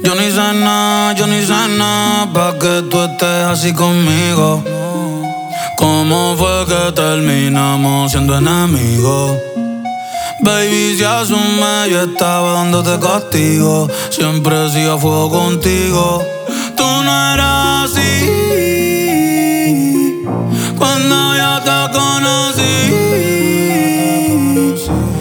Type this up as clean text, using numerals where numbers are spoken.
Yo ni sé nada pa' que tú estés así conmigo. ¿Cómo fue que terminamos siendo enemigos? Baby, si hace un mes yo estaba dándote castigo, siempre sigo a fuego contigo. Tú no eras